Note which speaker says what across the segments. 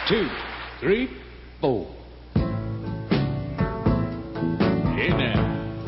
Speaker 1: 2, 3, 4. Hey now.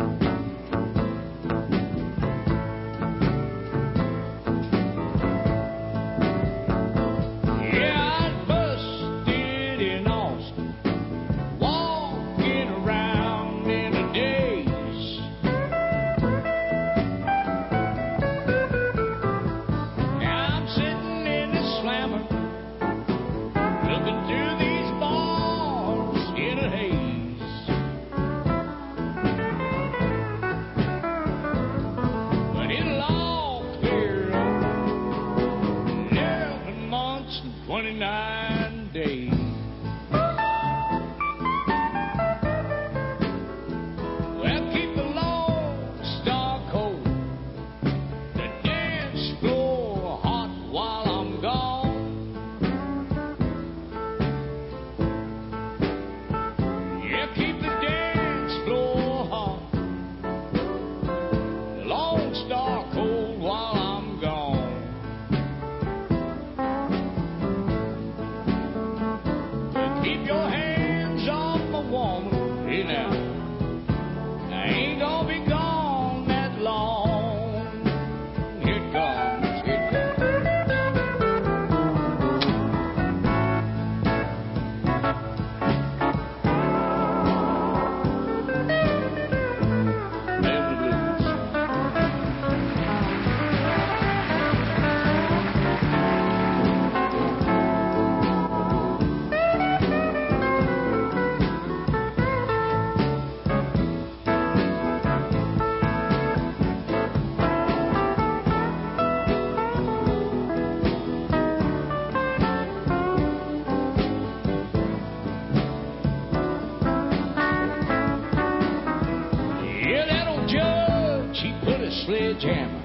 Speaker 1: Sledgehammer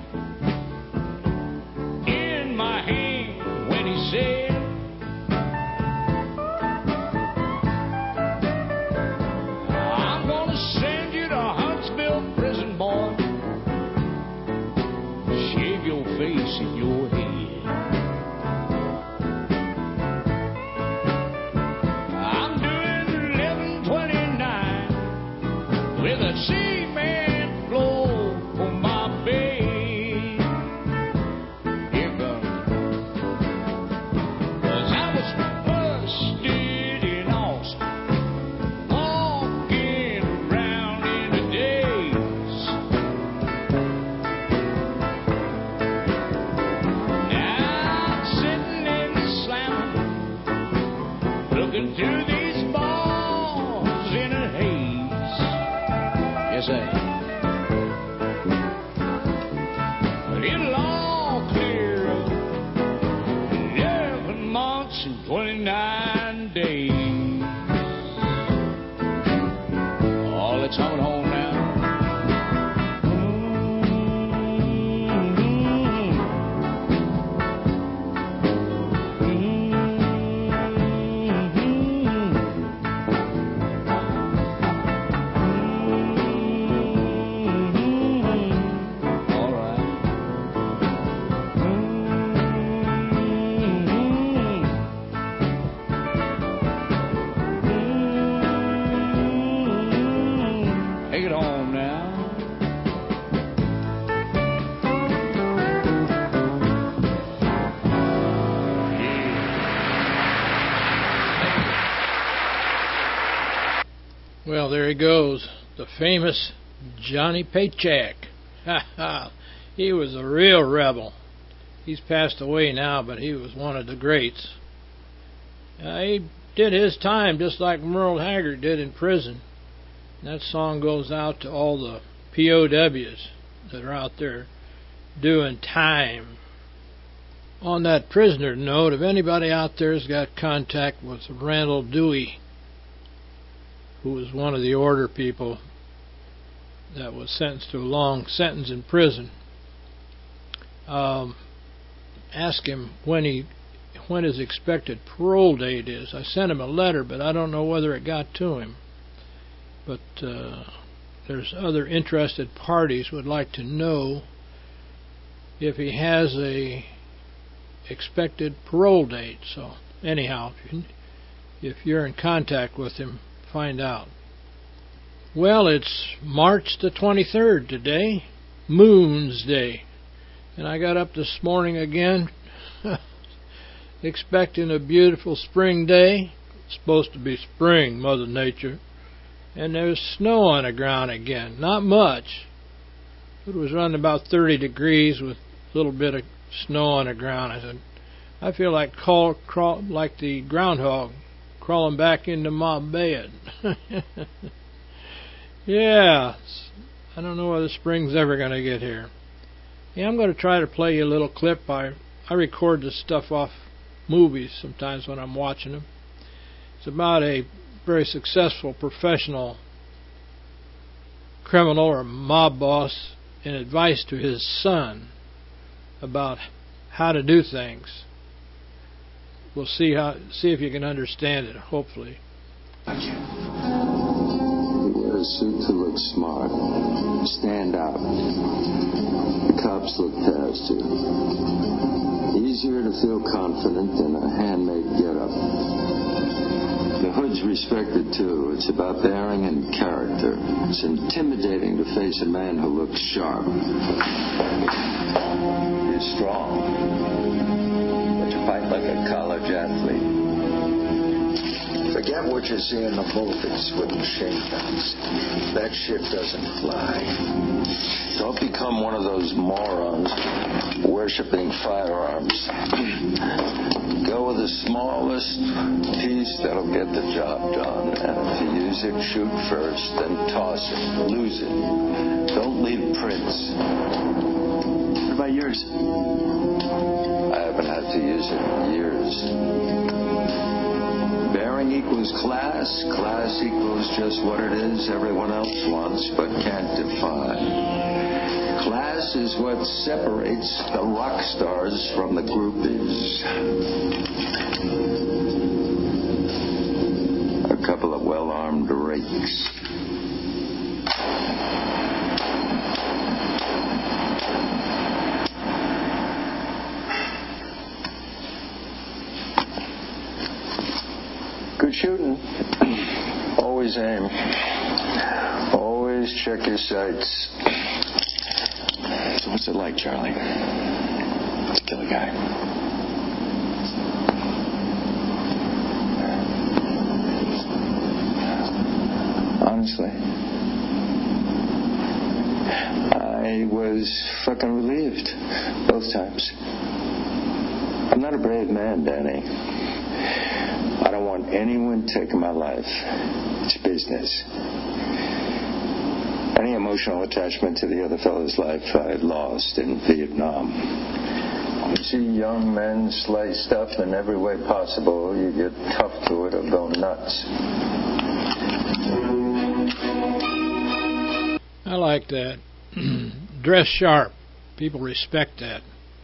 Speaker 1: in my hand when he said, I'm gonna send you to Huntsville prison, boy. Shave your face and your head. I'm doing 1129 with a cement floor. Through these bars in a haze. Yes, I. But it'll all clear up 11 months and 29 days. Oh, let's hum it home now. Take it home now.
Speaker 2: Well, there he goes, the famous Johnny Paycheck. He was a real rebel. He's passed away now, but he was one of the greats. He did his time just like Merle Haggard did in prison. That song goes out to all the POWs that are out there doing time. On that prisoner note, if anybody out there has got contact with Randall Dewey, who was one of the order people that was sentenced to a long sentence in prison, ask him when his expected parole date is. I sent him a letter, but I don't know whether it got to him. But there's other interested parties would like to know if he has a expected parole date. So anyhow, If you're in contact with him, find out. Well, it's March the 23rd today, Moon's Day. And I got up this morning again, expecting a beautiful spring day. It's supposed to be spring, Mother Nature. And there's snow on the ground again. Not much. It was running about 30 degrees with a little bit of snow on the ground. I said, I feel like like the groundhog crawling back into my bed. Yeah, I don't know whether spring's ever going to get here. Yeah, I'm going to try to play you a little clip. I record this stuff off movies sometimes when I'm watching them. It's about a very successful professional criminal or mob boss and advice to his son about how to do things. We'll see if you can understand it, hopefully.
Speaker 3: A suit to look smart, stand out. The cops look past you. Easier to feel confident than a handmade getup. The hood's respected too. It's about bearing and character. It's intimidating to face a man who looks sharp. You're strong, but you fight like a college athlete. Forget what you see in the movies with machine guns. That shit doesn't fly. Don't become one of those morons worshipping firearms. Go with the smallest piece that'll get the job done. And if you use it, shoot first, then toss it. Lose it. Don't leave prints. What about yours? I haven't had to use it in years. Bearing equals class. Class equals just what it is everyone else wants but can't define. Class is what separates the rock stars from the groupies. A couple of well-armed rakes. Good shooting. Always aim. Always check your sights. So what's it like, Charlie? To kill a guy? Honestly, I was fucking relieved both times. I'm not a brave man, Danny. I don't want anyone taking my life. It's business. Any emotional attachment to the other fellow's life I lost in Vietnam. You see young men sliced up in every way possible, you get tough to it or go nuts.
Speaker 2: I like that. Dress sharp. People respect that.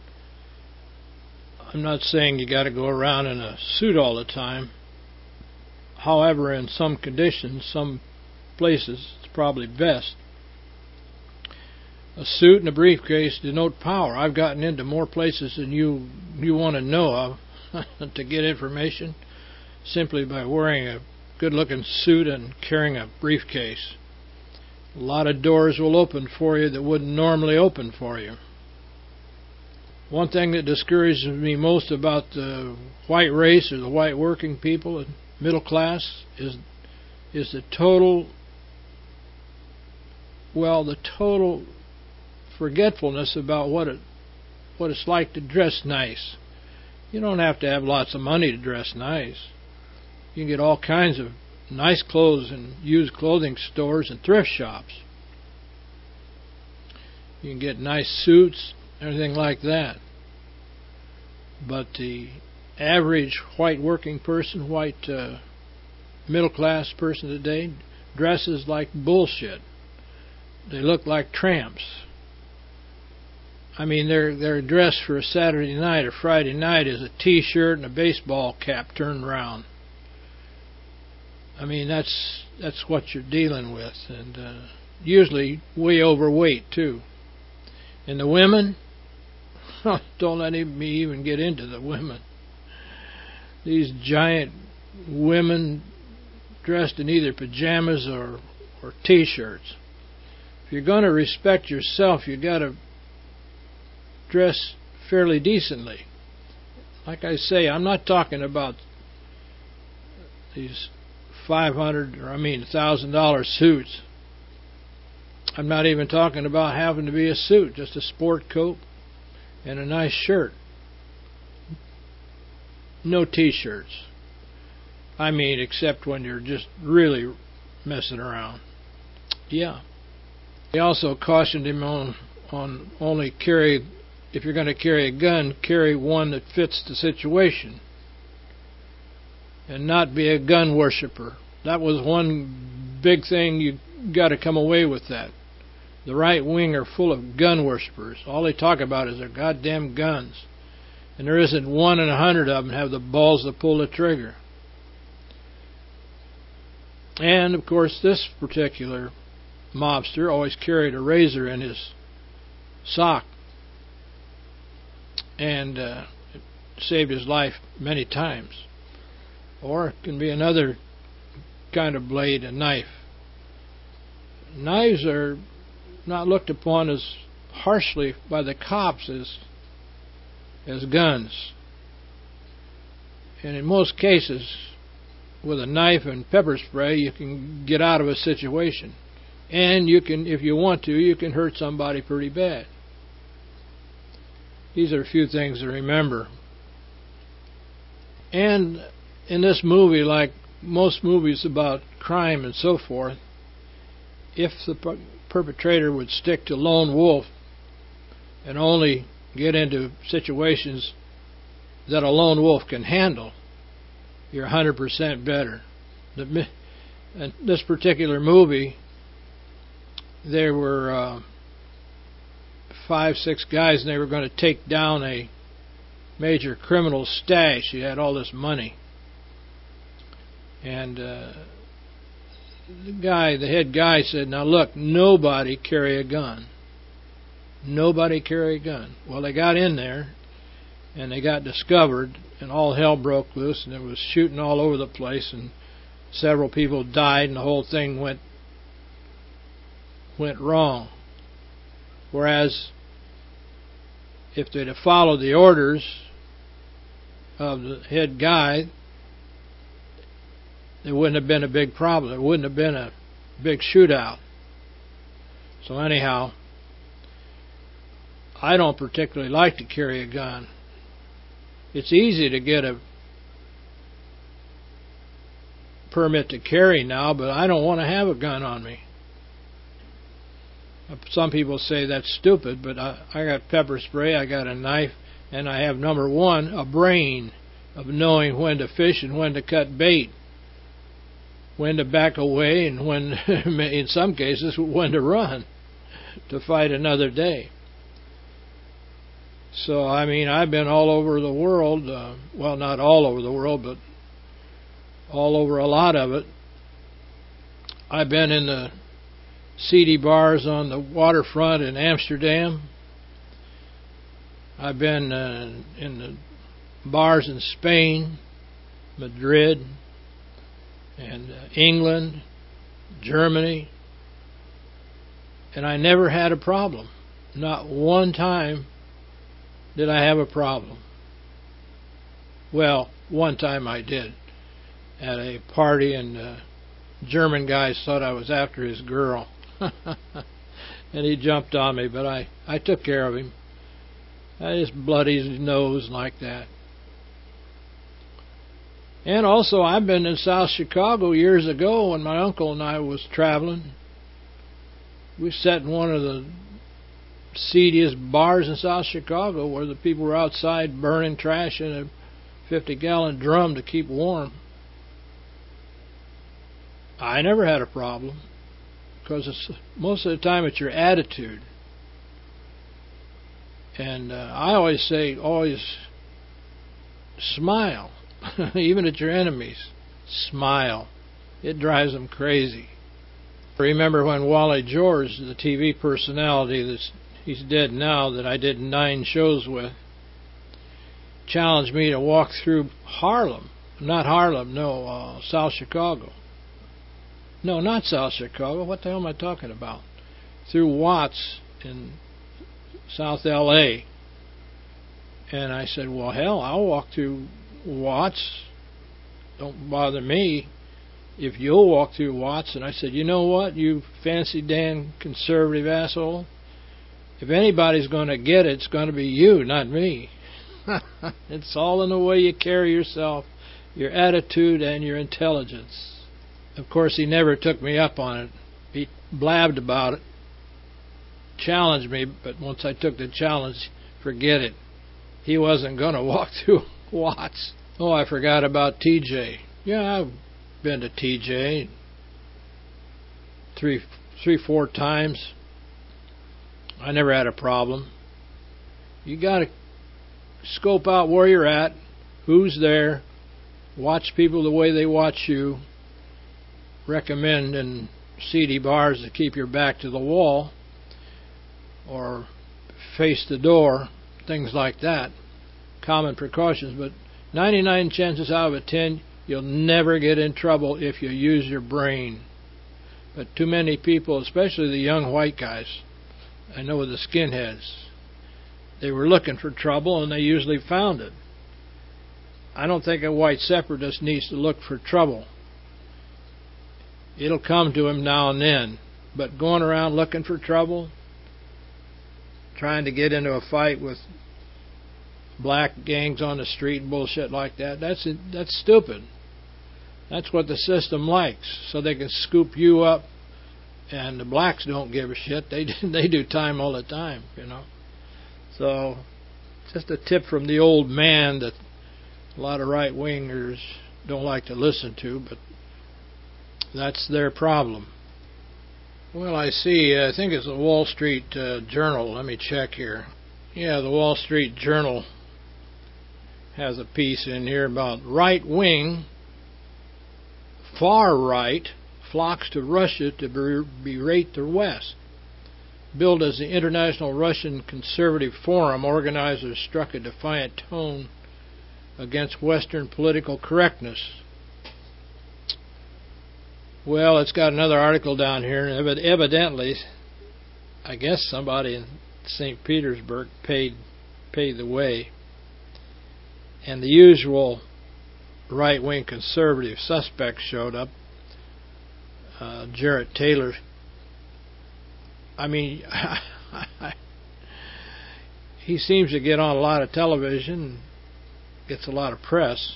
Speaker 2: I'm not saying you got to go around in a suit all the time. However, in some conditions, some places, it's probably best. A suit and a briefcase denote power. I've gotten into more places than you want to know of to get information simply by wearing a good-looking suit and carrying a briefcase. A lot of doors will open for you that wouldn't normally open for you. One thing that discourages me most about the white race or the white working people and middle class is the total forgetfulness about what it's like to dress nice. You don't have to have lots of money to dress nice. You can get all kinds of nice clothes in used clothing stores and thrift shops. You can get nice suits, everything like that. But the average white working person, white middle class person today dresses like bullshit. They look like tramps. I mean, their dress for a Saturday night or Friday night is a T-shirt and a baseball cap turned around. I mean, that's what you're dealing with, and usually way overweight too. And the women, don't let me even get into the women. These giant women dressed in either pajamas or T-shirts. If you're going to respect yourself, you got to dress fairly decently. Like I say, I'm not talking about these $1,000 suits. I'm not even talking about having to be a suit, just a sport coat and a nice shirt. No T-shirts. I mean, except when you're just really messing around. Yeah. He also cautioned him on only carry, if you're going to carry a gun, carry one that fits the situation. And not be a gun worshiper. That was one big thing you got to come away with that. The right wing are full of gun worshippers. All they talk about is their goddamn guns. And there isn't 1 in 100 of them have the balls to pull the trigger. And, of course, this particular mobster always carried a razor in his sock. And it saved his life many times. Or it can be another kind of blade, a knife. Knives are not looked upon as harshly by the cops as guns. And in most cases, with a knife and pepper spray, you can get out of a situation. And you can, if you want to, you can hurt somebody pretty bad. These are a few things to remember. And in this movie, like most movies about crime and so forth, if the perpetrator would stick to lone wolf and only get into situations that a lone wolf can handle, you're 100% better. In this particular movie, there were 5-6 guys, and they were going to take down a major criminal stash. He had all this money. And the head guy said, "Now look, nobody carry a gun. Nobody carry a gun." Well, they got in there, and they got discovered, and all hell broke loose, and it was shooting all over the place, and several people died, and the whole thing went wrong. Whereas, if they'd have followed the orders of the head guy, there wouldn't have been a big problem. There wouldn't have been a big shootout. So anyhow, I don't particularly like to carry a gun. It's easy to get a permit to carry now, but I don't want to have a gun on me. Some people say that's stupid, but I got pepper spray, I got a knife, and I have, number one, a brain of knowing when to fish and when to cut bait, when to back away, and when, in some cases, when to run to fight another day. So, I mean, I've been all over the world, well, not all over the world, but all over a lot of it. I've been in the seedy bars on the waterfront in Amsterdam. I've been in the bars in Spain, Madrid, and England, Germany, and I never had a problem. Not one time did I have a problem. Well, one time I did at a party, and German guys thought I was after his girl. And he jumped on me, but I took care of him. I just bloodied his nose like that. And also, I've been in South Chicago years ago when my uncle and I was traveling. We sat in one of the seediest bars in South Chicago where the people were outside burning trash in a 50-gallon drum to keep warm. I never had a problem, because most of the time it's your attitude. And I always say, always smile. Even at your enemies, smile. It drives them crazy. I remember when Wally George, the TV personality, he's dead now, that I did 9 shows with, challenged me to walk through Harlem. Not Harlem, no, South Chicago. No, not South Chicago. What the hell am I talking about? Through Watts in South L.A. And I said, well, hell, I'll walk through Watts. Don't bother me if you'll walk through Watts. And I said, you know what, you fancy Dan conservative asshole? If anybody's going to get it, it's going to be you, not me. It's all in the way you carry yourself, your attitude, and your intelligence. Of course, he never took me up on it. He blabbed about it, challenged me, but once I took the challenge, forget it. He wasn't going to walk through Watts. Oh, I forgot about TJ. Yeah, I've been to TJ three, 4 times. I never had a problem. You got to scope out where you're at, who's there, watch people the way they watch you, recommend in seedy bars to keep your back to the wall or face the door, things like that. Common precautions, but 99 chances out of 10 you'll never get in trouble if you use your brain. But too many people, especially the young white guys, I know the skinheads, they were looking for trouble and they usually found it. I don't think a white separatist needs to look for trouble. It'll come to him now and then. But going around looking for trouble, trying to get into a fight with black gangs on the street and bullshit like that, that's stupid. That's what the system likes, so they can scoop you up. And the blacks don't give a shit. They do time all the time, you know. So, just a tip from the old man that a lot of right-wingers don't like to listen to, but that's their problem. Well, I see. I think it's the Wall Street Journal. Let me check here. Yeah, the Wall Street Journal has a piece in here about right-wing, far-right, flocks to Russia to berate the West. Billed as the International Russian Conservative Forum, organizers struck a defiant tone against Western political correctness. Well, it's got another article down here, and evidently, I guess somebody in St. Petersburg paid the way, and the usual right-wing conservative suspects showed up. Jarrett Taylor. I mean, he seems to get on a lot of television, gets a lot of press.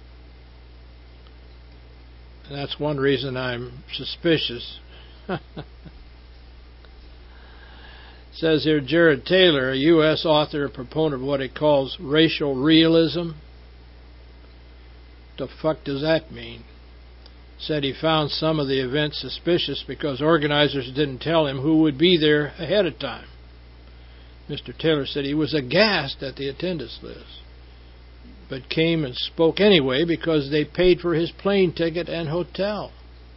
Speaker 2: And that's one reason I'm suspicious. It says here, Jarrett Taylor, a U.S. author and proponent of what he calls racial realism. What the fuck does that mean? Said he found some of the events suspicious because organizers didn't tell him who would be there ahead of time. Mr. Taylor said he was aghast at the attendance list, but came and spoke anyway because they paid for his plane ticket and hotel.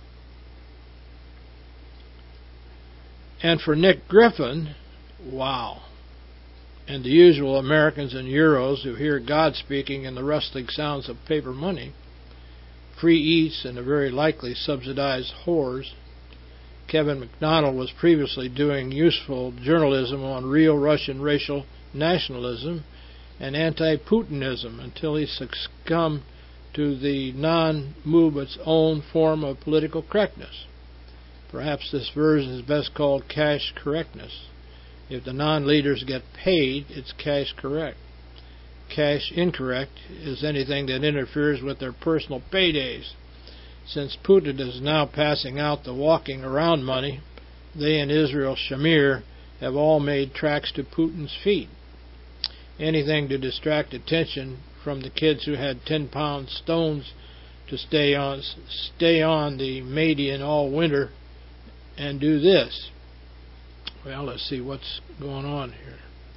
Speaker 2: And for Nick Griffin, wow, and the usual Americans and Euros who hear God speaking in the rustling sounds of paper money, free eats, and a very likely subsidized whores, Kevin McDonald was previously doing useful journalism on real Russian racial nationalism and anti-Putinism until he succumbed to the non-movement's own form of political correctness. Perhaps this version is best called cash correctness. If the non-leaders get paid, it's cash correct. Cash incorrect is anything that interferes with their personal paydays. Since Putin is now passing out the walking around money, they and Israel Shamir have all made tracks to Putin's feet. Anything to distract attention from the kids who had 10-pound stones to stay on the Madian all winter and do this. Well, let's see what's going on here.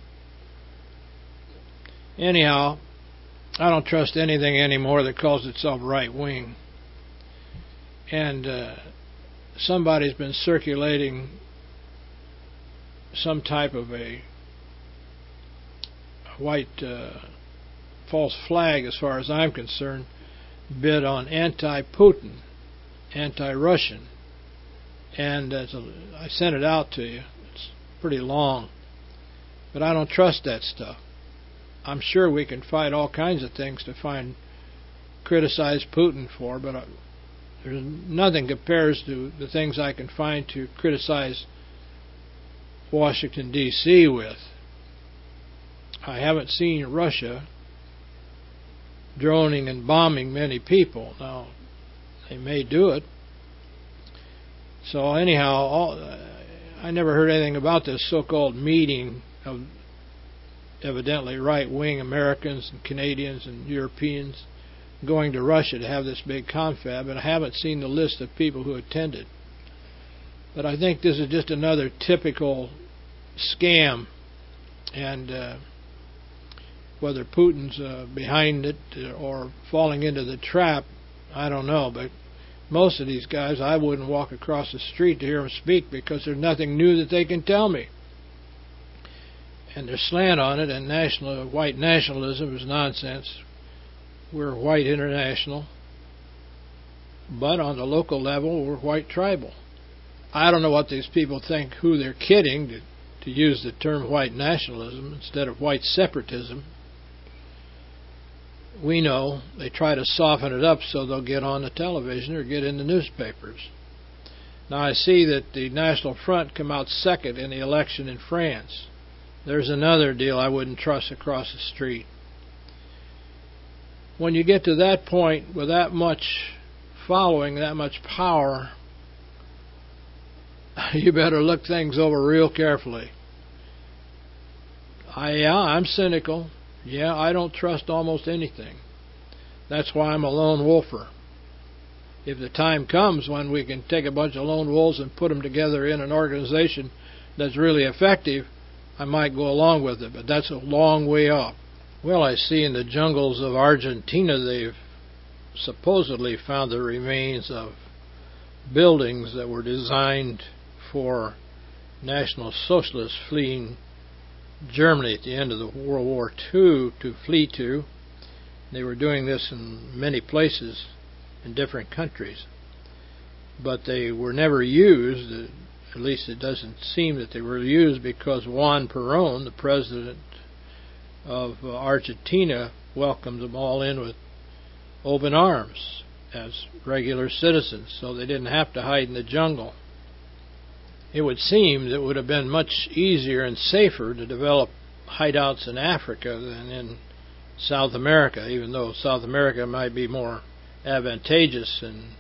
Speaker 2: Anyhow, I don't trust anything anymore that calls itself right-wing. And somebody's been circulating some type of a white false flag, as far as I'm concerned, bit on anti-Putin, anti-Russian, and I sent it out to you. It's pretty long, but I don't trust that stuff. I'm sure we can find all kinds of things to criticize Putin for, but there's nothing compares to the things I can find to criticize Washington, D.C. with. I haven't seen Russia droning and bombing many people. Now, they may do it. So anyhow, I never heard anything about this so-called meeting of evidently right-wing Americans and Canadians and Europeans going to Russia to have this big confab, and I haven't seen the list of people who attended. But I think this is just another typical scam, and whether Putin's behind it or falling into the trap, I don't know. But most of these guys, I wouldn't walk across the street to hear them speak because there's nothing new that they can tell me. And their slant on it, and white nationalism is nonsense. We're white international, but on the local level, we're white tribal. I don't know what these people think, who they're kidding to use the term white nationalism instead of white separatism. We know they try to soften it up so they'll get on the television or get in the newspapers. Now I see that the National Front come out second in the election in France. There's another deal I wouldn't trust across the street. When you get to that point with that much following, that much power, you better look things over real carefully. I'm cynical. Yeah, I don't trust almost anything. That's why I'm a lone wolfer. If the time comes when we can take a bunch of lone wolves and put them together in an organization that's really effective, I might go along with it, but that's a long way off. Well, I see in the jungles of Argentina they've supposedly found the remains of buildings that were designed for National Socialists fleeing Germany at the end of the World War II to flee to. They were doing this in many places in different countries, but they were never used. At least it doesn't seem that they were used, because Juan Perón, the president of Argentina, welcomed them all in with open arms as regular citizens, so they didn't have to hide in the jungle. It would seem that it would have been much easier and safer to develop hideouts in Africa than in South America, even though South America might be more advantageous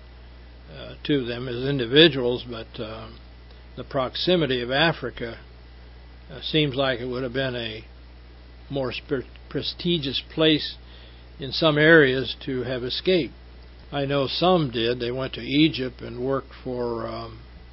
Speaker 2: to them as individuals, but the proximity of Africa seems like it would have been a more prestigious place in some areas to have escaped. I know some did. They went to Egypt and worked for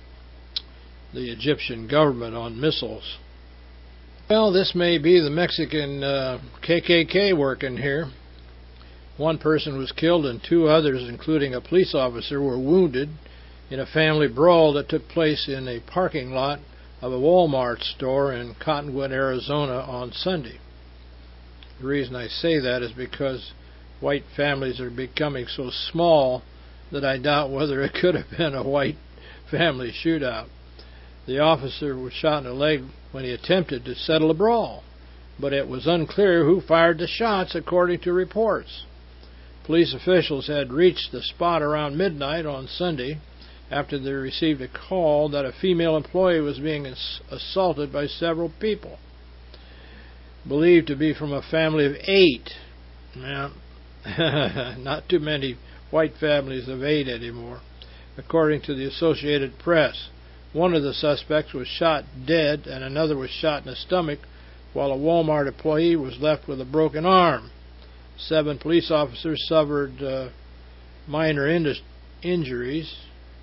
Speaker 2: the Egyptian government on missiles. Well, this may be the Mexican KKK working here. One person was killed and two others, including a police officer, were wounded in a family brawl that took place in a parking lot of a Walmart store in Cottonwood, Arizona on Sunday. The reason I say that is because white families are becoming so small that I doubt whether it could have been a white family shootout. The officer was shot in the leg when he attempted to settle a brawl, but it was unclear who fired the shots, according to reports. Police officials had reached the spot around midnight on Sunday after they received a call that a female employee was being assaulted by several people, believed to be from a family of 8. Now, not too many white families of 8 anymore, according to the Associated Press. One of the suspects was shot dead and another was shot in the stomach, while a Walmart employee was left with a broken arm. 7 police officers suffered minor injuries,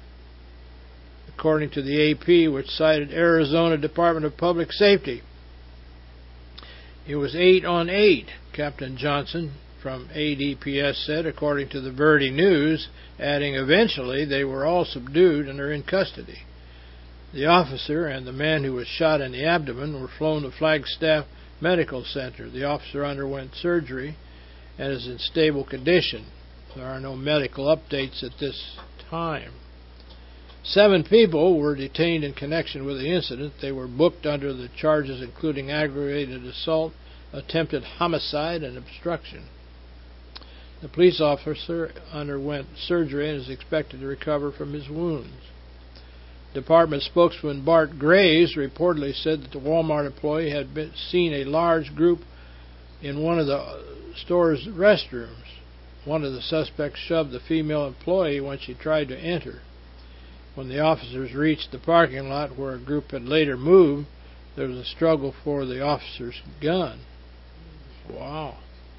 Speaker 2: according to the AP, which cited Arizona Department of Public Safety. It was 8 on 8, Captain Johnson from ADPS said, according to the Verdi News, adding eventually they were all subdued and are in custody. The officer and the man who was shot in the abdomen were flown to Flagstaff Medical Center. The officer underwent surgery and is in stable condition. There are no medical updates at this time. 7 people were detained in connection with the incident. They were booked under the charges including aggravated assault, attempted homicide, and obstruction. The police officer underwent surgery and is expected to recover from his wounds. Department spokesman Bart Graves reportedly said that the Walmart employee had seen a large group in one of the store's restrooms. One of the suspects shoved the female employee when she tried to enter. When the officers reached the parking lot where a group had later moved, there was a struggle for the officer's gun. Wow.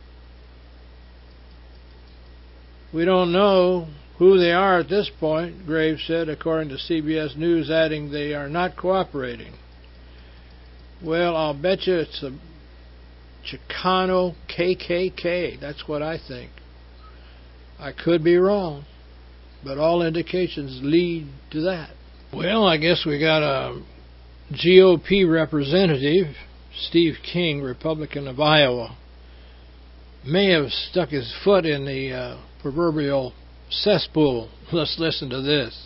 Speaker 2: We don't know who they are at this point, Graves said, according to CBS News, adding they are not cooperating. Well, I'll bet you it's the Chicano KKK. That's what I think. I could be wrong, but all indications lead to that. Well, I guess we got a GOP representative, Steve King, Republican of Iowa, may have stuck his foot in the proverbial cesspool. Let's listen to this.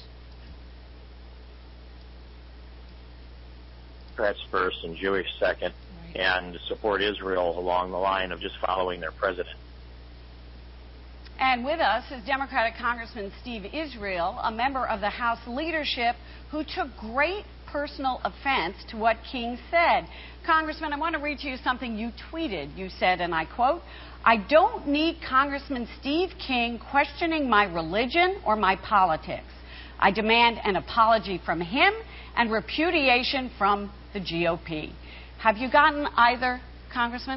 Speaker 4: Democrats first and Jewish second, and support Israel along the line of just following their president.
Speaker 5: And with us is Democratic Congressman Steve Israel, a member of the House leadership who took great personal offense to what King said. Congressman, I want to read to you something you tweeted. You said, and I quote, "I don't need Congressman Steve King questioning my religion or my politics. I demand an apology from him and repudiation from the GOP." Have you gotten either, Congressman?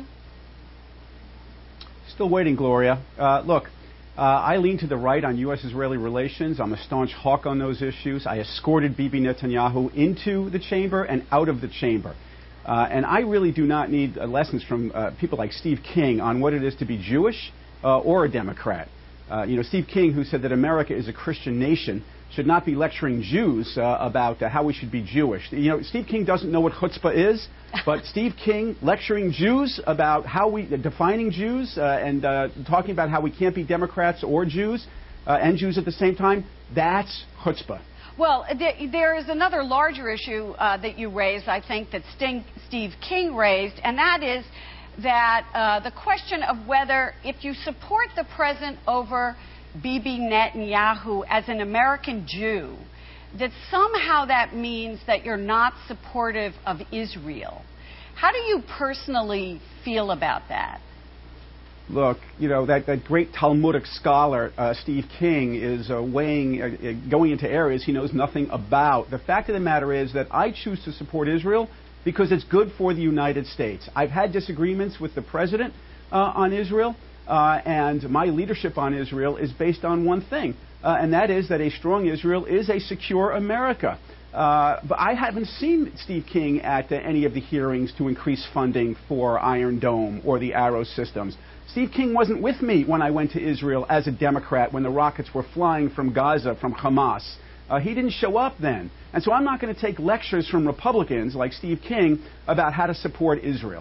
Speaker 6: Still waiting, Gloria. Look, I lean to the right on U.S.-Israeli relations. I'm a staunch hawk on those issues. I escorted Bibi Netanyahu into the chamber and out of the chamber. And I really do not need lessons from people like Steve King on what it is to be Jewish or a Democrat. Steve King, who said that America is a Christian nation, should not be lecturing Jews about how we should be Jewish. Steve King doesn't know what chutzpah is, but Steve King lecturing Jews about how we, defining Jews and talking about how we can't be Democrats or Jews and Jews at the same time, that's chutzpah.
Speaker 5: Well, there is another larger issue that you raised, I think, that Steve King raised, and that is that the question of whether, if you support the president over Bibi Netanyahu as an American Jew, that somehow that means that you're not supportive of Israel. How do you personally feel about that?
Speaker 6: Look, that great Talmudic scholar, Steve King, is going into areas he knows nothing about. The fact of the matter is that I choose to support Israel because it's good for the United States. I've had disagreements with the president on Israel, and my leadership on Israel is based on one thing, and that is that a strong Israel is a secure America. But I haven't seen Steve King at any of the hearings to increase funding for Iron Dome or the Arrow systems. Steve King wasn't with me when I went to Israel as a Democrat when the rockets were flying from Gaza from Hamas. He didn't show up then. And so I'm not going to take lectures from Republicans like Steve King about how to support Israel.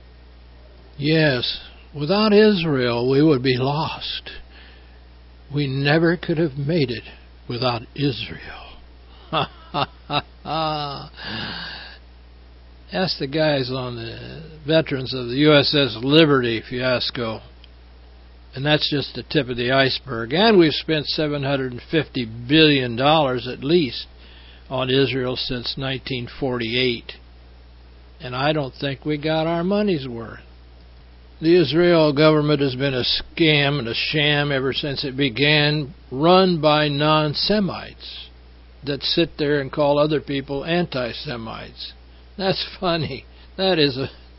Speaker 2: Yes, without Israel, we would be lost. We never could have made it without Israel. Ha, ha, ha, ha. Ask the guys on the veterans of the USS Liberty fiasco. And that's just the tip of the iceberg. And we've spent $750 billion at least on Israel since 1948. And I don't think we got our money's worth. The Israel government has been a scam and a sham ever since it began, run by non-Semites that sit there and call other people anti-Semites. That's funny. That's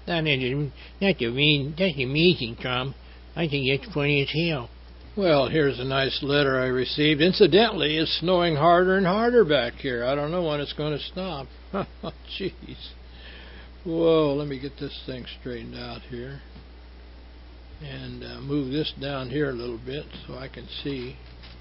Speaker 2: amazing, Tom. I think it's funny as hell. Well, here's a nice letter I received. Incidentally, it's snowing harder and harder back here. I don't know when it's going to stop. Jeez. Whoa, let me get this thing straightened out here. And move this down here a little bit so I can see.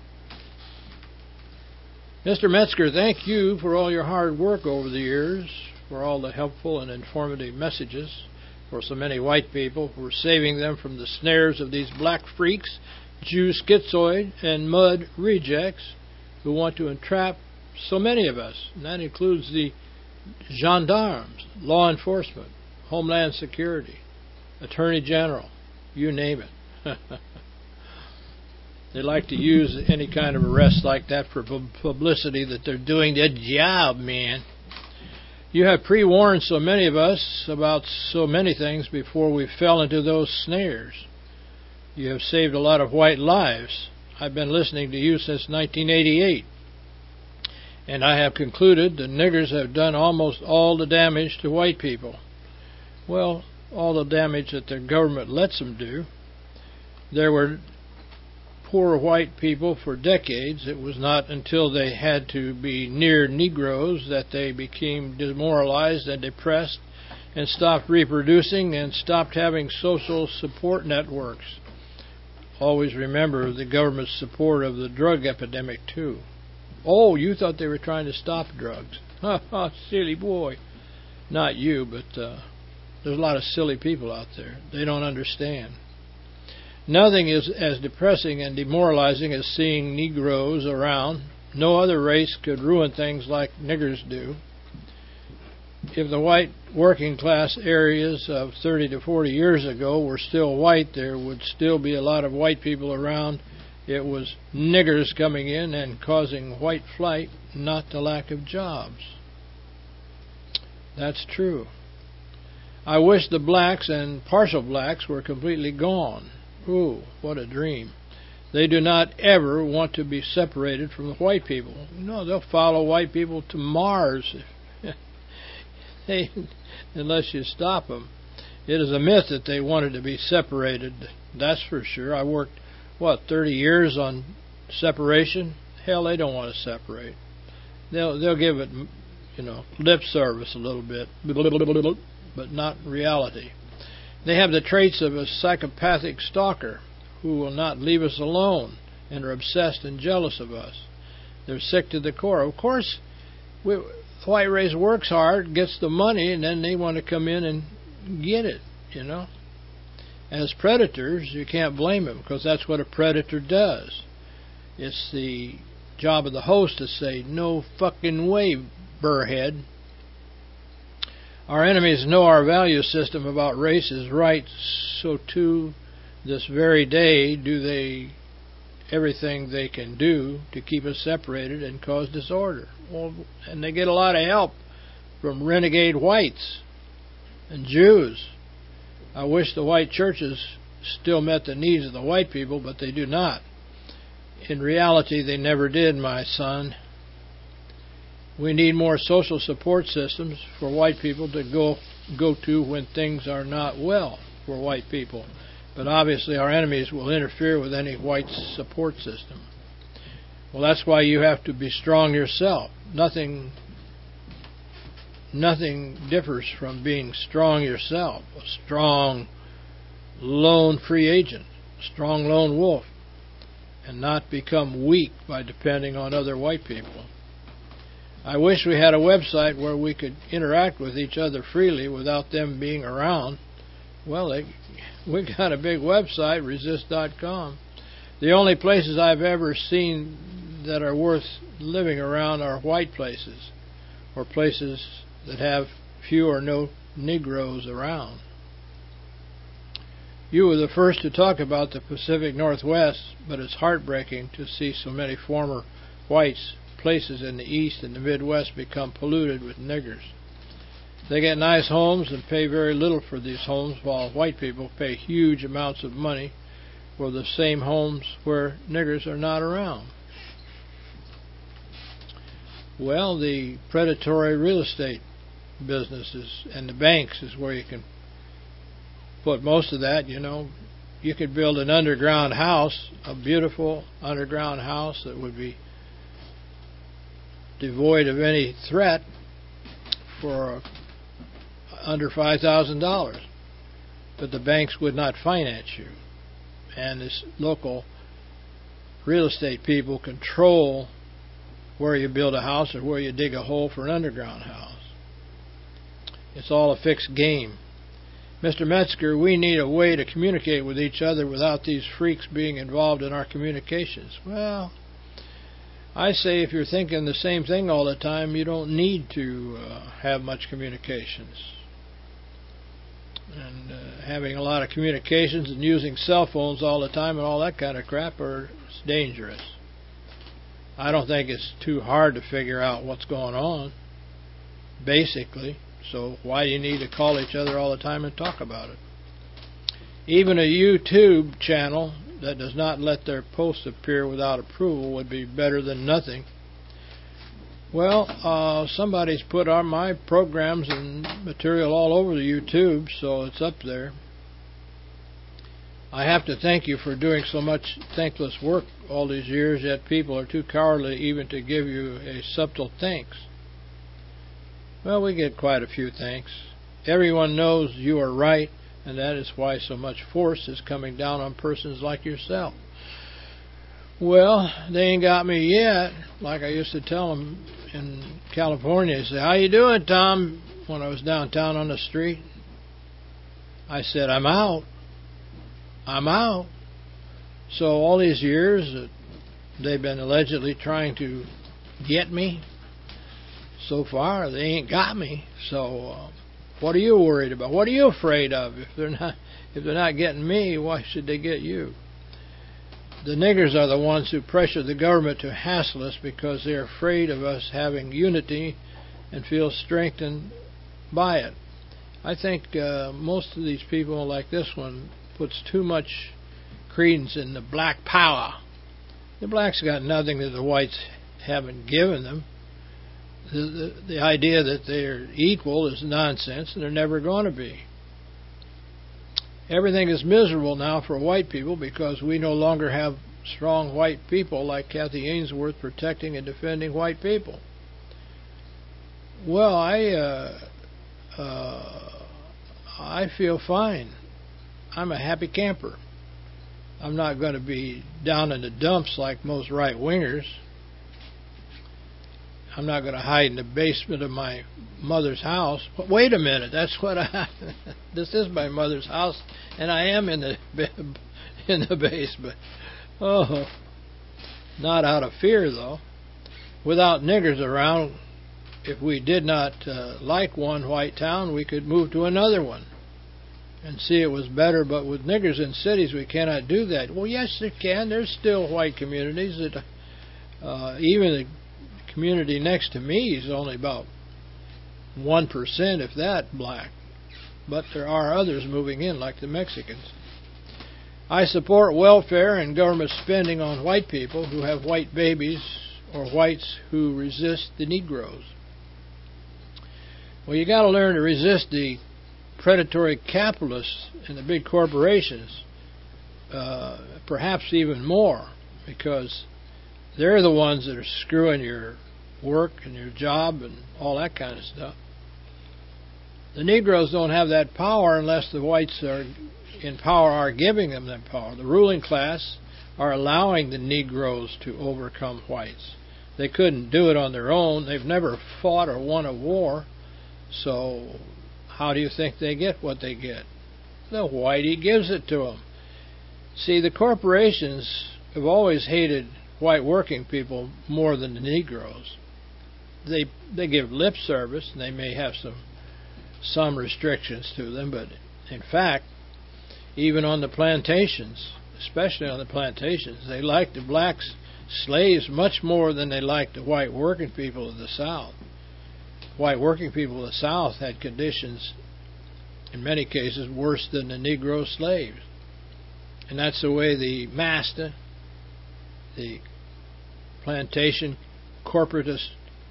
Speaker 2: Mr. Metzger, thank you for all your hard work over the years, for all the helpful and informative messages, for so many white people, for saving them from the snares of these black freaks Jew schizoid and mud rejects who want to entrap so many of us. And that includes the gendarmes, law enforcement, Homeland Security, Attorney General, you name it. They like to use any kind of arrest like that for publicity that they're doing their job, man. You have pre-warned so many of us about so many things before we fell into those snares. You have saved a lot of white lives. I've been listening to you since 1988. And I have concluded the niggers have done almost all the damage to white people. Well, all the damage that their government lets them do. There were poor white people for decades. It was not until they had to be near Negroes that they became demoralized and depressed and stopped reproducing and stopped having social support networks. Always remember the government's support of the drug epidemic, too. Oh, you thought they were trying to stop drugs. Ha ha, silly boy. Not you, but there's a lot of silly people out there. They don't understand. Nothing is as depressing and demoralizing as seeing Negroes around. No other race could ruin things like niggers do. If the white working class areas of 30 to 40 years ago were still white, there would still be a lot of white people around. It was niggers coming in and causing white flight, not the lack of jobs. That's true. I wish the blacks and partial blacks were completely gone. Ooh, what a dream. They do not ever want to be separated from the white people. No, they'll follow white people to Mars unless you stop them. It is a myth that they wanted to be separated. That's for sure. I worked, 30 years on separation? Hell, they don't want to separate. They'll give it, lip service a little bit, but not reality. They have the traits of a psychopathic stalker who will not leave us alone and are obsessed and jealous of us. They're sick to the core. Of course, the white race works hard, gets the money, and then they want to come in and get it, As predators, you can't blame them because that's what a predator does. It's the job of the host to say, no fucking way, burrhead. Our enemies know our value system about race is right, so to this very day do they everything they can do to keep us separated and cause disorder. Well, and they get a lot of help from renegade whites and Jews. I wish the white churches still met the needs of the white people, but they do not. In reality, they never did, my son. We need more social support systems for white people to go to when things are not well for white people. But obviously our enemies will interfere with any white support system. Well, that's why you have to be strong yourself. Nothing differs from being strong yourself. A strong lone free agent, strong lone wolf, and not become weak by depending on other white people. I wish we had a website where we could interact with each other freely without them being around. Well, we got a big website, resist.com. The only places I've ever seen that are worth living around are white places, or places that have few or no Negroes around. You were the first to talk about the Pacific Northwest, but it's heartbreaking to see so many former whites places in the East and the Midwest become polluted with niggers. They get nice homes and pay very little for these homes, while white people pay huge amounts of money for the same homes where niggers are not around. Well, the predatory real estate businesses and the banks is where you can put most of that. You could build an underground house, a beautiful underground house that would be devoid of any threat for under $5,000, but the banks would not finance you, and this local real estate people control where you build a house or where you dig a hole for an underground house. It's all a fixed game. Mr. Metzger, we need a way to communicate with each other without these freaks being involved in our communications. Well, I say if you're thinking the same thing all the time, you don't need to have much communications. And having a lot of communications and using cell phones all the time and all that kind of crap is dangerous. I don't think it's too hard to figure out what's going on, basically. So why do you need to call each other all the time and talk about it? Even a YouTube channel that does not let their posts appear without approval would be better than nothing. Well, somebody's put on my programs and material all over the YouTube, so it's up there. I have to thank you for doing so much thankless work all these years, yet people are too cowardly even to give you a subtle thanks. Well, we get quite a few thanks. Everyone knows you are right, and that is why so much force is coming down on persons like yourself. Well, they ain't got me yet. Like I used to tell them in California, they say, "How you doing, Tom?" When I was downtown on the street, I said, "I'm out. I'm out." So all these years that they've been allegedly trying to get me, so far they ain't got me. So what are you worried about? What are you afraid of? If they're not getting me, why should they get you? The niggers are the ones who pressure the government to hassle us because they're afraid of us having unity and feel strengthened by it. I think most of these people like this one puts too much credence in the black power. The blacks got nothing that the whites haven't given them. The idea that they're equal is nonsense, and they're never going to be. Everything is miserable now for white people because we no longer have strong white people like Kathy Ainsworth protecting and defending white people. Well, I feel fine. I'm a happy camper. I'm not going to be down in the dumps like most right-wingers. I'm not going to hide in the basement of my mother's house. But wait a minute, that's what this is my mother's house, and I am in the basement. Oh, not out of fear though. Without niggers around, if we did not like one white town, we could move to another one and see it was better. But with niggers in cities, we cannot do that. Well, yes, they can. There's still white communities that even the community next to me is only about 1%, if that, black. But there are others moving in, like the Mexicans. I support welfare and government spending on white people who have white babies or whites who resist the Negroes. Well, you got to learn to resist the predatory capitalists and the big corporations, perhaps even more, because they're the ones that are screwing your work and your job and all that kind of stuff. The Negroes don't have that power unless the whites are in power are giving them that power. The ruling class are allowing the Negroes to overcome whites. They couldn't do it on their own. They've never fought or won a war. So how do you think they get what they get? The whitey gives it to them. See, the corporations have always hated white working people more than the Negroes. They give lip service, and they may have some restrictions to them, but in fact, even on the plantations, especially on the plantations, they liked the blacks slaves much more than they liked the white working people of the South. White working people of the South had conditions, in many cases, worse than the Negro slaves. And that's the way the master, the plantation corporatist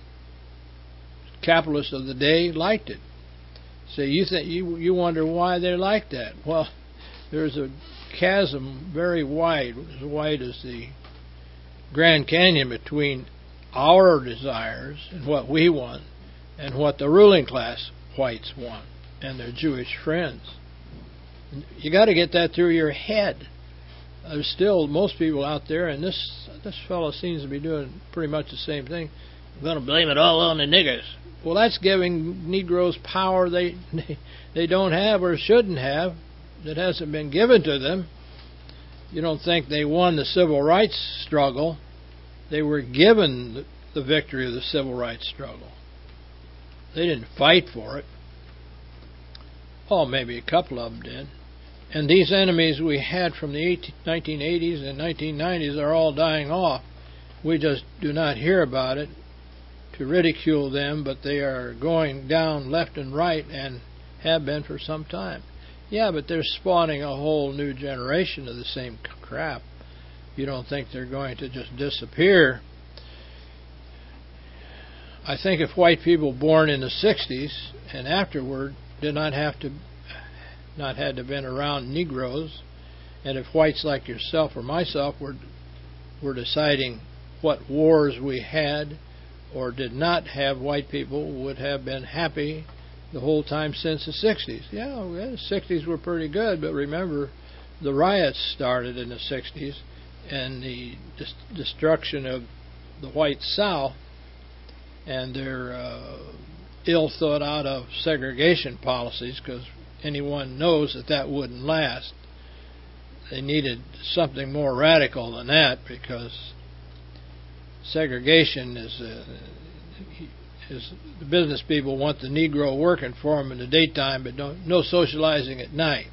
Speaker 2: capitalists of the day liked it. So you wonder why they're like that. Well, there's a chasm very wide as the Grand Canyon between our desires and what we want and what the ruling class whites want and their Jewish friends. You got to get that through your head. There's still most people out there, and this fellow seems to be doing pretty much the same thing. I'm going to blame it all on the niggers. Well, that's giving Negroes power they don't have or shouldn't have, that hasn't been given to them. You don't think they won the civil rights struggle. They were given the victory of the civil rights struggle. They didn't fight for it. Oh, maybe a couple of them did. And these enemies we had from the 1980s and 1990s are all dying off. We just do not hear about it to ridicule them, but they are going down left and right and have been for some time. Yeah, but they're spawning a whole new generation of the same crap. You don't think they're going to just disappear. I think if white people born in the 60s and afterward did not have to been around Negroes, and if whites like yourself or myself were deciding what wars we had or did not have, white people would have been happy the whole time since the 60s. Yeah, the 60s were pretty good, but remember, the riots started in the 60s, and the destruction of the white South and their ill thought out of segregation policies, because anyone knows that wouldn't last. They needed something more radical than that, because segregation is the business people want the Negro working for them in the daytime, but no socializing at night.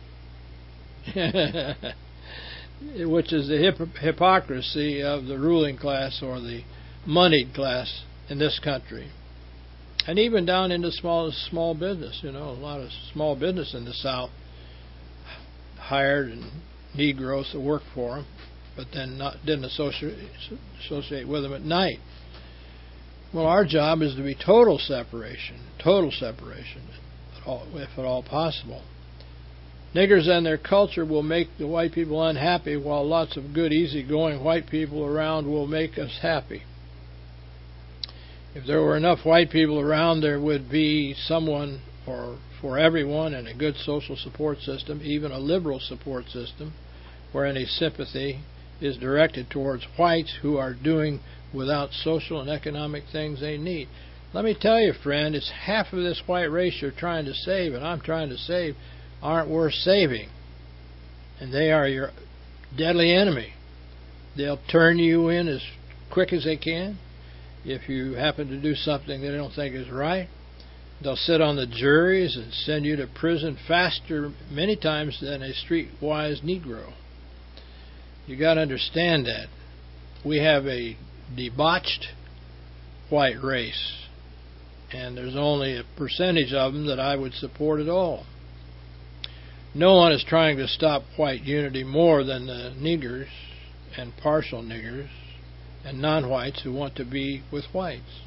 Speaker 2: Which is the hypocrisy of the ruling class or the moneyed class in this country. And even down into small business, a lot of small business in the South hired Negroes to work for them, but then didn't associate with them at night. Well, our job is to be total separation, if at all possible. Niggers and their culture will make the white people unhappy, while lots of good, easygoing white people around will make us happy. If there were enough white people around, there would be someone for everyone, and a good social support system, even a liberal support system, where any sympathy is directed towards whites who are doing without social and economic things they need. Let me tell you, friend, it's half of this white race you're trying to save, and I'm trying to save, aren't worth saving. And they are your deadly enemy. They'll turn you in as quick as they can. If you happen to do something they don't think is right, they'll sit on the juries and send you to prison faster many times than a streetwise Negro. You got to understand that. We have a debauched white race, and there's only a percentage of them that I would support at all. No one is trying to stop white unity more than the niggers and partial niggers and non-whites who want to be with whites.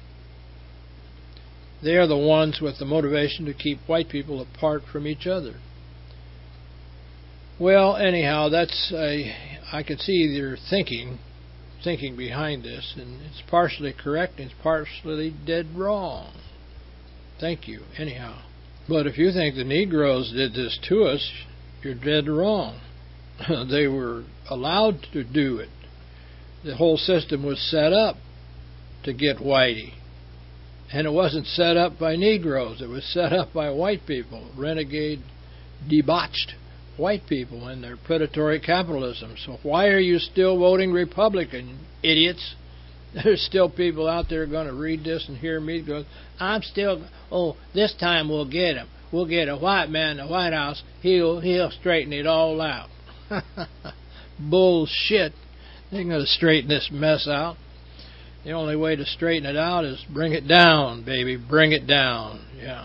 Speaker 2: They are the ones with the motivation to keep white people apart from each other. Well, anyhow, I can see their thinking behind this, and it's partially correct and it's partially dead wrong. Thank you, anyhow. But if you think the Negroes did this to us, you're dead wrong. They were allowed to do it. The whole system was set up to get whitey. And it wasn't set up by Negroes. It was set up by white people, renegade, debauched white people and their predatory capitalism. So why are you still voting Republican, idiots? There's still people out there going to read this and hear me go, this time we'll get him. We'll get a white man in the White House. He'll straighten it all out. Bullshit. They ain't going to straighten this mess out. The only way to straighten it out is bring it down, baby. Bring it down. Yeah.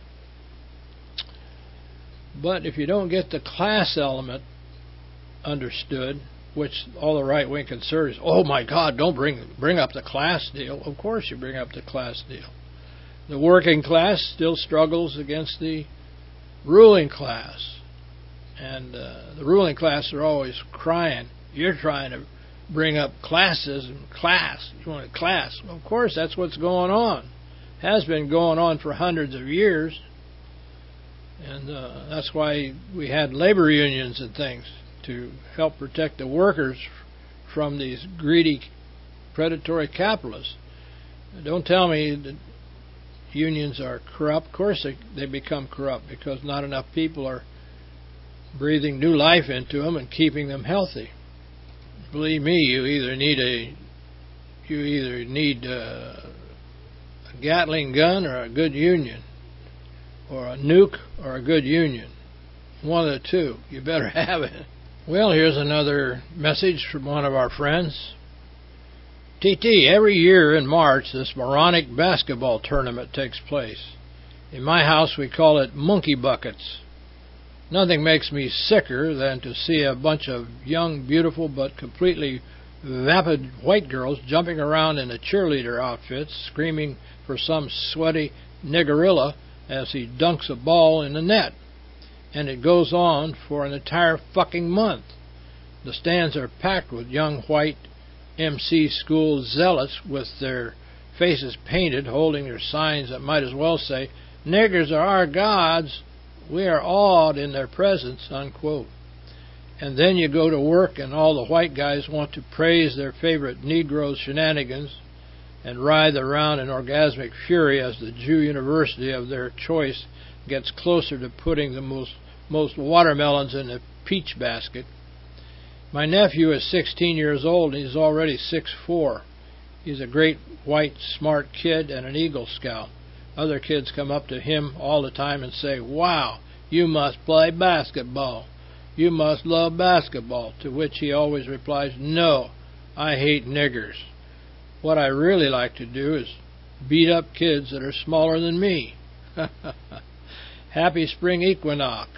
Speaker 2: But if you don't get the class element understood, which all the right-wing conservatives, oh my God, don't bring up the class deal. Of course you bring up the class deal. The working class still struggles against the ruling class. And the ruling class are always crying, you're trying to bring up classes and class. You want a class. Of course, that's what's going on. Has been going on for hundreds of years. And that's why we had labor unions and things, to help protect the workers from these greedy, predatory capitalists. Don't tell me that unions are corrupt. Of course they become corrupt because not enough people are breathing new life into them and keeping them healthy. Believe me, you either need a Gatling gun or a good union, or a nuke or a good union. One of the two. You better have it. Well, here's another message from one of our friends. TT, every year in March, this moronic basketball tournament takes place. In my house, we call it monkey buckets. Nothing makes me sicker than to see a bunch of young, beautiful, but completely vapid white girls jumping around in a cheerleader outfits, screaming for some sweaty niggerilla as he dunks a ball in the net. And it goes on for an entire fucking month. The stands are packed with young white MC school zealots with their faces painted, holding their signs that might as well say, "Niggers are our gods. We are awed in their presence," unquote. And then you go to work and all the white guys want to praise their favorite Negro's shenanigans and writhe around in orgasmic fury as the Jew university of their choice gets closer to putting the most watermelons in a peach basket. My nephew is 16 years old and he's already 6'4". He's a great, white, smart kid and an Eagle Scout. Other kids come up to him all the time and say, "Wow, you must play basketball. You must love basketball," to which he always replies, "No, I hate niggers. What I really like to do is beat up kids that are smaller than me." Happy spring equinox.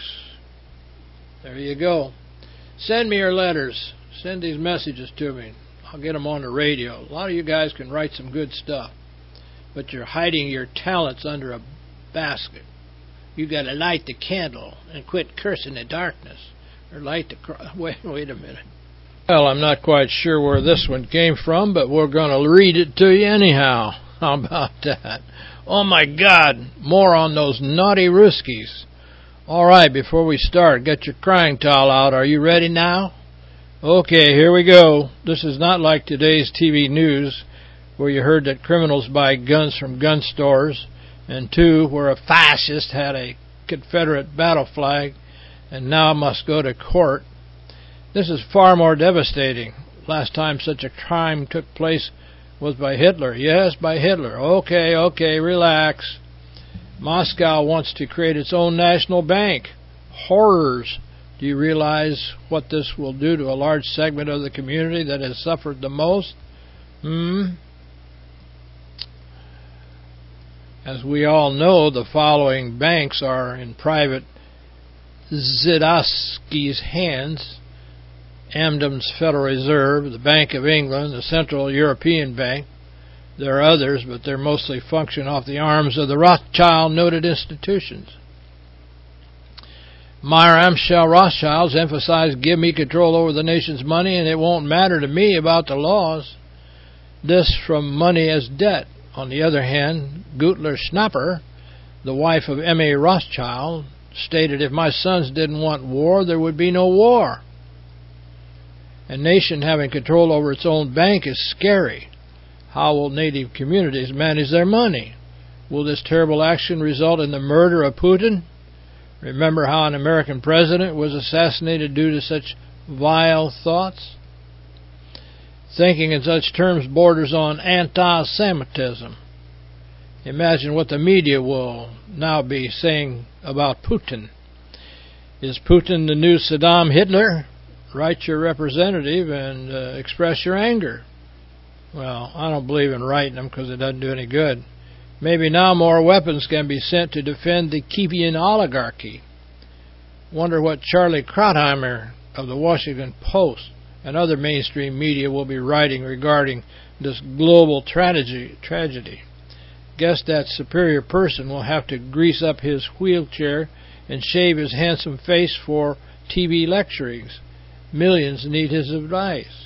Speaker 2: There you go. Send me your letters. Send these messages to me. I'll get them on the radio. A lot of you guys can write some good stuff, but you're hiding your talents under a basket. You got to light the candle and quit cursing the darkness, or light the wait a minute. Well, I'm not quite sure where this one came from, but we're going to read it to you anyhow. How about that? Oh my God, more on those naughty Ruskies. All right, before we start, get your crying towel out. Are you ready now? Okay, here we go. This is not like today's TV news, where you heard that criminals buy guns from gun stores, and two, where a fascist had a Confederate battle flag and now must go to court. This is far more devastating. Last time such a crime took place was by Hitler. Yes, by Hitler. Okay, relax. Moscow wants to create its own national bank. Horrors. Do you realize what this will do to a large segment of the community that has suffered the most? As we all know, the following banks are in private Zidowski's hands: Amden's Federal Reserve, the Bank of England, the Central European Bank. There are others, but they mostly function off the arms of the Rothschild noted institutions. Meyer Amschel Rothschilds emphasized, "Give me control over the nation's money and it won't matter to me about the laws." This from Money as Debt. On the other hand, Gutler Schnapper, the wife of M.A. Rothschild, stated, "If my sons didn't want war, there would be no war." A nation having control over its own bank is scary. How will native communities manage their money? Will this terrible action result in the murder of Putin? Remember how an American president was assassinated due to such vile thoughts? Thinking in such terms borders on anti-Semitism. Imagine what the media will now be saying about Putin. Is Putin the new Saddam Hitler? Write your representative and express your anger. Well, I don't believe in writing them because it doesn't do any good. Maybe now more weapons can be sent to defend the Kievan oligarchy. Wonder what Charlie Krautheimer of the Washington Post and other mainstream media will be writing regarding this global tragedy. Guess that superior person will have to grease up his wheelchair and shave his handsome face for TV lecturings. Millions need his advice.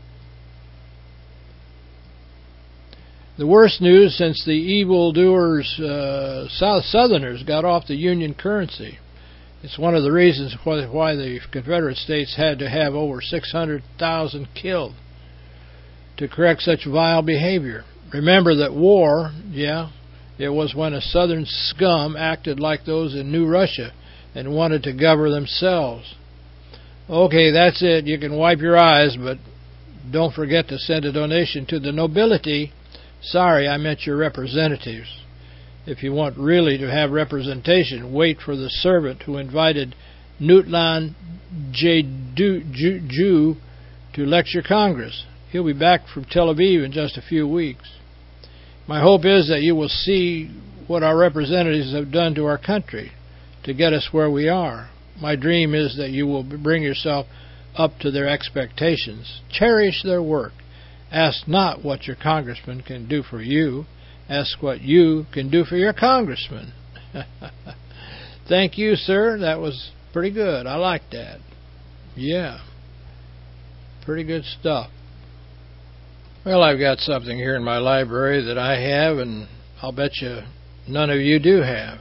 Speaker 2: The worst news since the evildoers Southerners got off the Union currency. It's one of the reasons why the Confederate States had to have over 600,000 killed to correct such vile behavior. Remember that war, It was when a southern scum acted like those in New Russia and wanted to govern themselves. Okay, that's it. You can wipe your eyes, but don't forget to send a donation to the nobility. Sorry, I meant your representatives. If you want really to have representation, wait for the servant who invited Nutlan Jew to lecture Congress. He'll be back from Tel Aviv in just a few weeks. My hope is that you will see what our representatives have done to our country to get us where we are. My dream is that you will bring yourself up to their expectations. Cherish their work. Ask not what your congressman can do for you. Ask what you can do for your congressman. Thank you, sir. That was pretty good. I like that. Yeah. Pretty good stuff. Well, I've got something here in my library that I have, and I'll bet you none of you do have.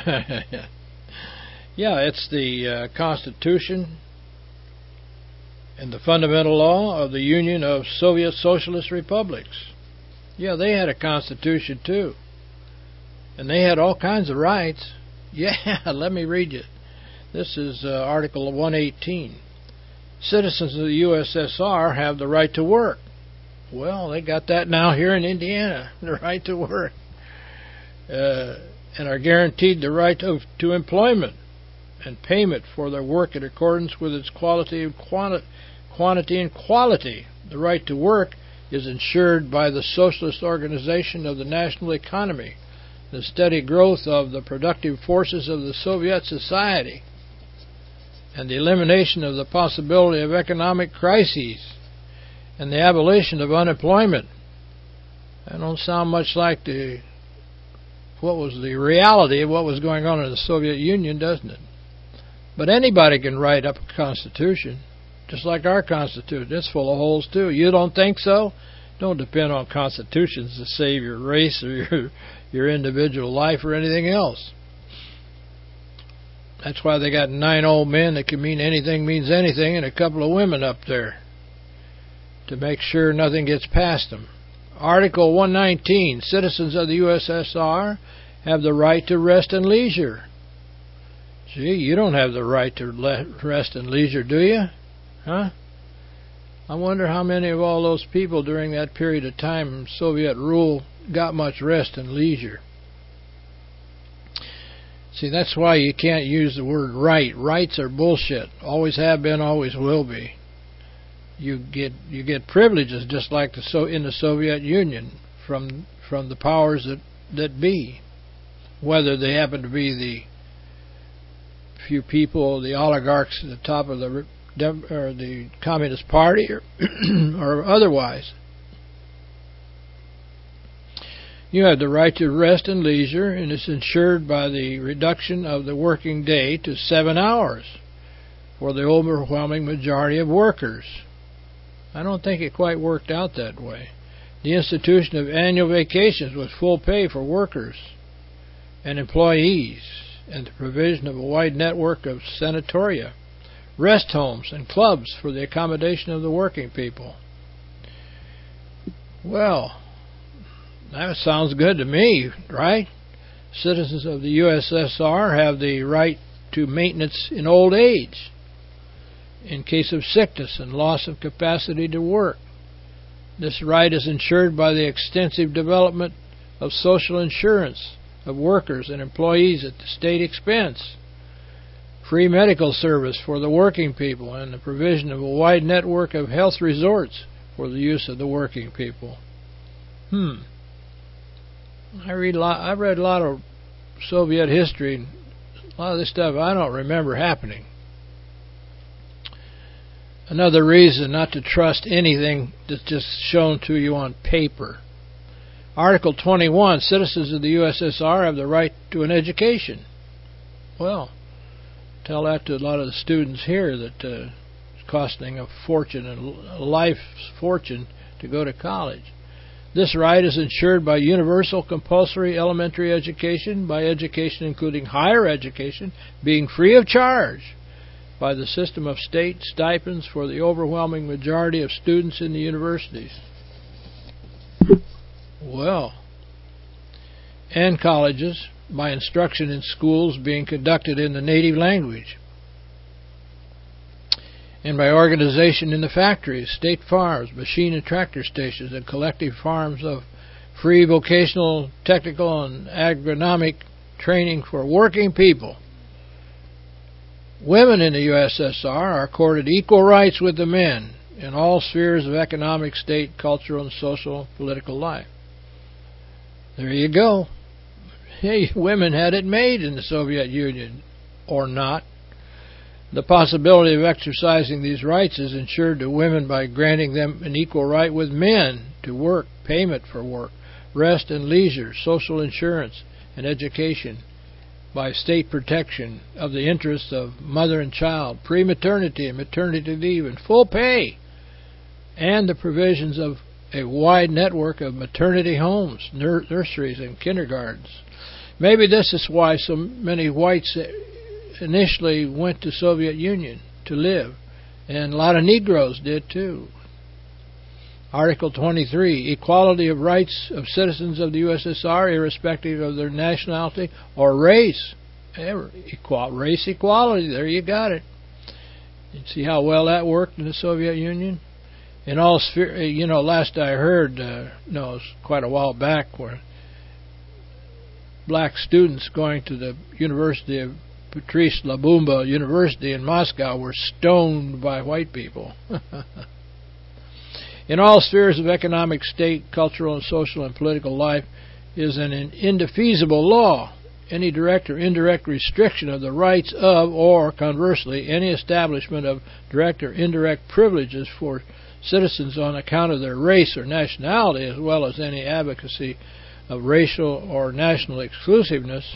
Speaker 2: Yeah, it's the Constitution and the fundamental law of the Union of Soviet Socialist Republics. Yeah, they had a constitution too. And they had all kinds of rights. Yeah, let me read you. This is Article 118. Citizens of the USSR have the right to work. Well, they got that now here in Indiana, the right to work. And are guaranteed the right to employment and payment for their work in accordance with its quantity and quality. The right to work is ensured by the socialist organization of the national economy, the steady growth of the productive forces of the Soviet society, and the elimination of the possibility of economic crises, and the abolition of unemployment. That don't sound much like what was the reality of what was going on in the Soviet Union, doesn't it? But anybody can write up a constitution, just like our Constitution. It's full of holes, too. You don't think so? Don't depend on constitutions to save your race or your individual life or anything else. That's why they got 9 old men that can mean anything means anything and a couple of women up there to make sure nothing gets past them. Article 119, citizens of the USSR have the right to rest and leisure. Gee, you don't have the right to rest and leisure, do you? Huh? I wonder how many of all those people during that period of time Soviet rule got much rest and leisure. See, that's why you can't use the word right. Rights are bullshit. Always have been, always will be. You get privileges just like in the Soviet Union from the powers that be, whether they happen to be the few people, the oligarchs at the top of the Communist Party or otherwise. You have the right to rest and leisure, and it's ensured by the reduction of the working day to 7 hours for the overwhelming majority of workers. I don't think it quite worked out that way. The institution of annual vacations with full pay for workers and employees, and the provision of a wide network of sanatoria, rest homes, and clubs for the accommodation of the working people. Well, that sounds good to me, right? Citizens of the USSR have the right to maintenance in old age in case of sickness and loss of capacity to work. This right is ensured by the extensive development of social insurance of workers and employees at the state expense, free medical service for the working people, and the provision of a wide network of health resorts for the use of the working people. I've read a lot of Soviet history, and a lot of this stuff I don't remember happening. Another reason not to trust anything that's just shown to you on paper. Article 21, citizens of the USSR have the right to an education. Well, tell that to a lot of the students here that it's costing a fortune, a life's fortune, to go to college. This right is ensured by universal compulsory elementary education, by education including higher education being free of charge, by the system of state stipends for the overwhelming majority of students in the universities. Well, and colleges by instruction in schools being conducted in the native language, and by organization in the factories, state farms, machine and tractor stations, and collective farms of free vocational, technical, and agronomic training for working people. Women in the USSR are accorded equal rights with the men in all spheres of economic, state, cultural, and social political life. There you go. Hey, women had it made in the Soviet Union, or not. The possibility of exercising these rights is ensured to women by granting them an equal right with men to work, payment for work, rest and leisure, social insurance, and education, by state protection of the interests of mother and child, pre-maternity and maternity leave, and full pay, and the provisions of a wide network of maternity homes, nurseries, and kindergartens. Maybe this is why so many whites initially went to Soviet Union to live, and a lot of Negroes did too. Article 23, equality of rights of citizens of the USSR irrespective of their nationality or race. Race equality, there you got it. You see how well that worked in the Soviet Union? In all spheres, last I heard, it was quite a while back, where black students going to the University of Patrice Lumumba University in Moscow were stoned by white people. In all spheres of economic, state, cultural, and social and political life is an indefeasible law. Any direct or indirect restriction of the rights of, or conversely, any establishment of direct or indirect privileges for citizens on account of their race or nationality, as well as any advocacy of racial or national exclusiveness,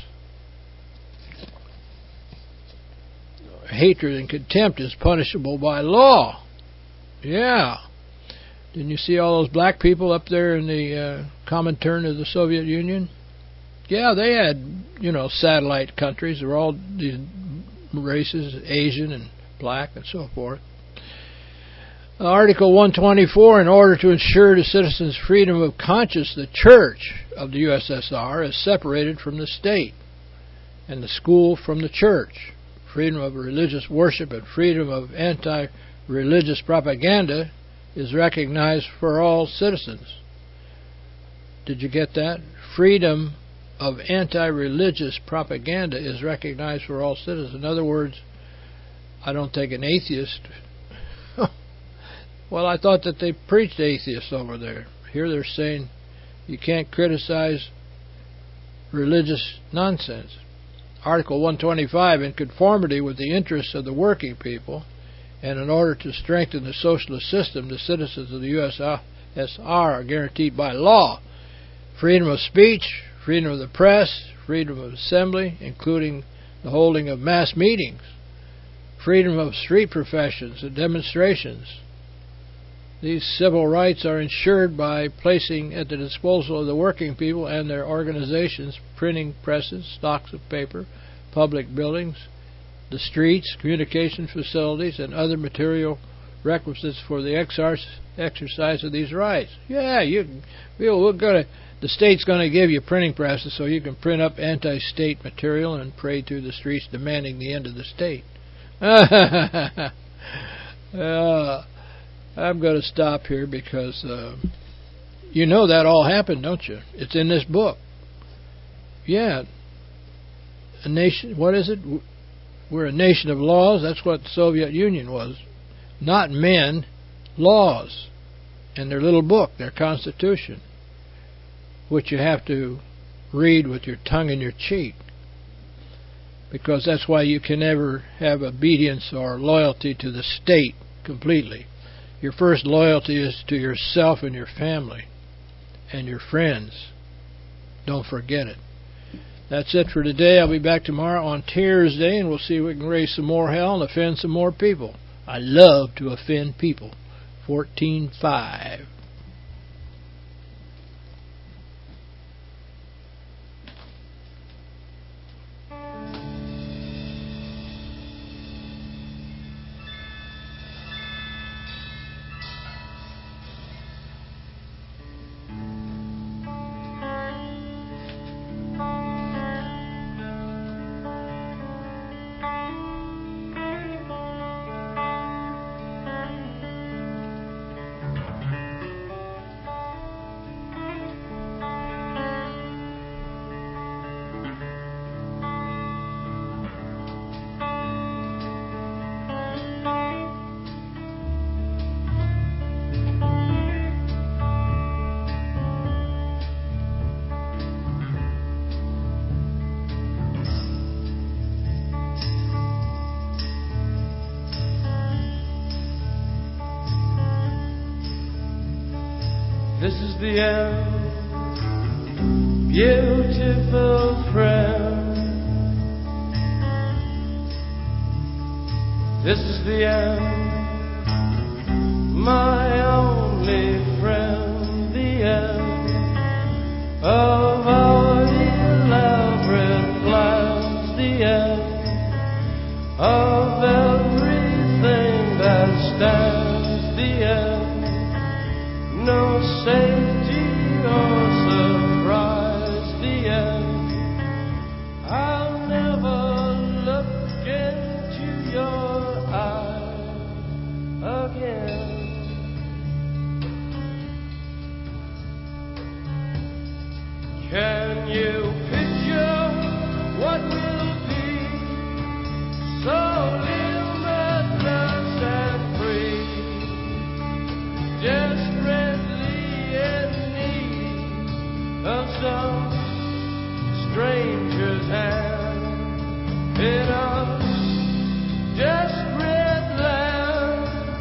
Speaker 2: hatred and contempt is punishable by law. Yeah. Didn't you see all those black people up there in the Comintern of the Soviet Union? Yeah, they had, satellite countries. They were all these races, Asian and black and so forth. Article 124, in order to ensure to citizens freedom of conscience, the Church of the USSR is separated from the state, and the school from the church. Freedom of religious worship and freedom of anti-religious propaganda is recognized for all citizens. Did you get that? Freedom of anti-religious propaganda is recognized for all citizens. In other words, I don't think an atheist... Well, I thought that they preached atheists over there. Here they're saying you can't criticize religious nonsense. Article 125, in conformity with the interests of the working people, and in order to strengthen the socialist system, the citizens of the USSR are guaranteed by law freedom of speech, freedom of the press, freedom of assembly, including the holding of mass meetings, freedom of street professions and demonstrations. These civil rights are ensured by placing at the disposal of the working people and their organizations printing presses, stocks of paper, public buildings, the streets, communication facilities, and other material requisites for the exercise of these rights. Yeah, the state's going to give you printing presses so you can print up anti-state material and parade through the streets demanding the end of the state. I'm going to stop here because that all happened, don't you? It's in this book. Yeah. A nation, what is it? We're a nation of laws. That's what the Soviet Union was. Not men, laws. And their little book, their constitution, which you have to read with your tongue in your cheek. Because that's why you can never have obedience or loyalty to the state completely. Your first loyalty is to yourself and your family and your friends. Don't forget it. That's it for today. I'll be back tomorrow on Tears Day, and we'll see if we can raise some more hell and offend some more people. I love to offend people. 14.5.
Speaker 7: This is the end, beautiful friend. This is the end, my only friend. The end of our elaborate plans. The end of everything that stands. The end, no safety or surprise. The end, I'll never look into your eyes again. Can you picture what will be so limitless and free, desperately in need of some stranger's hand in a desperate land?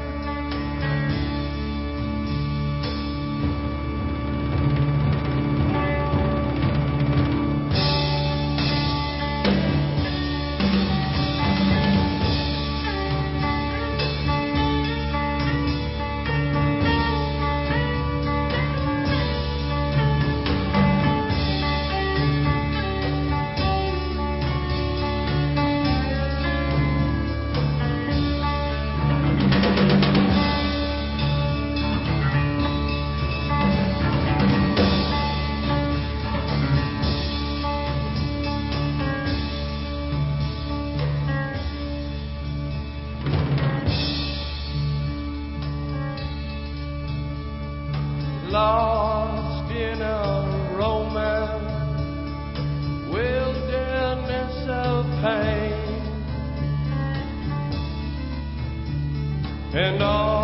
Speaker 7: Lost in a romance, wilderness of pain, and all